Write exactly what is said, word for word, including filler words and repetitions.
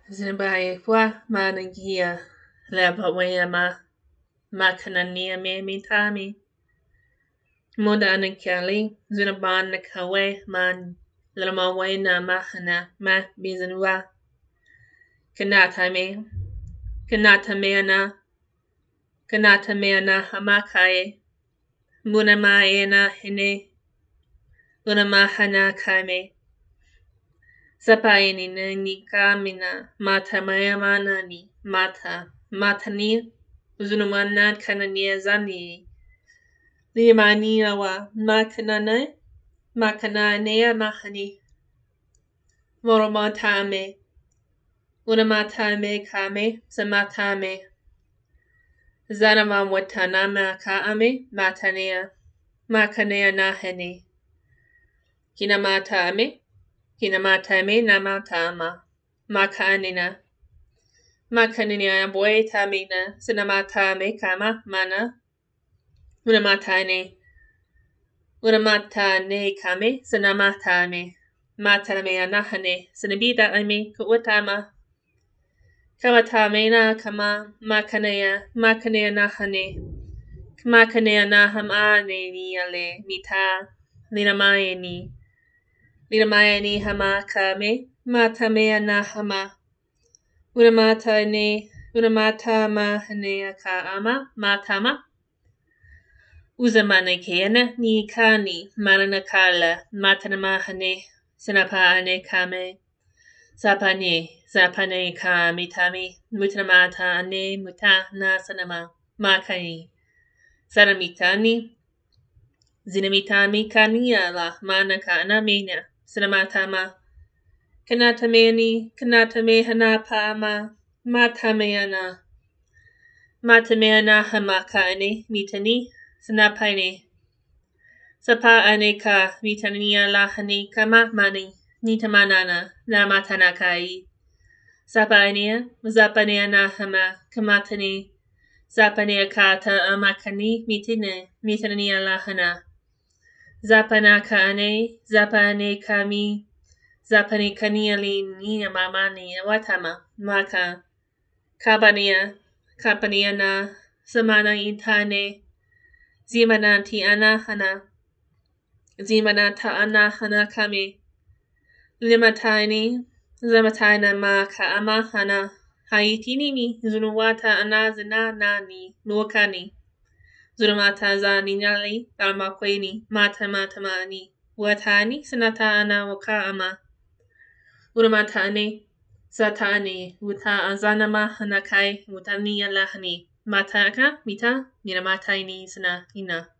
Zinabai wa managia labawayama makanania me mitami. Moda anakali zinaban nakawe man lamaway na mahana ma bizanwa. Kanatame kanatameana kanatameana hamakaye. Munamaena hine unamahana kame. Sapaini ni kamina mata mayamana ni mata matani uzunumana kanania zani limania wa makanana makananea mahani moromatame unamatame kame samatame zanama watanama kaame matanea makanea nahani kinamatame Kinamatame namatama. Makanina. Makanina boy tamina. Sinamatame kama mana. Unamatane. Unamatane kame. Sinamatame. Matame anahane. Sinabida ame kuutama. Kamatame na kama. Makanea. Makanea nahane. Makanea nahamane ni ale. Mita. Linamaye ni. Liramayani hama kame, matamea na hama. Unamata ne, unamata ma hane ka ama, matama. Uzamane keana ni kani, maranakala, matanama hane, sinapa ane kame. Sapane, sapane ka mitami, mutanamata ane muta na sanama, makani. Sanamitani, zinamitami kania la manaka anamina. Sinamatama. Kanatameni, kanatame hanapama, matameana. Matameana hamakane, mitani, sinapane. Sapa aneka, mitania lahani, kama mani, nitamanana, namatanakai. Sapania, zapaneana hama, kamatani. Zapanea kata amakani, mitine, mitania lahana. Zapanaka ane, zapane kami, zapane kaniali ni mamani watama, maka, kabania, kapania na, samana intane, zimananti ana hana, zimanata ana hana kami, limataini, zamataina maka ama hana, haitini mi, zunuwata ana zina nani, nuokani. Zunamata za ninyali almakweni mata matamani watani sanata ana waka ama unamatane satani uta azanama hanakai utani alahani mataka mita minamataini sana ina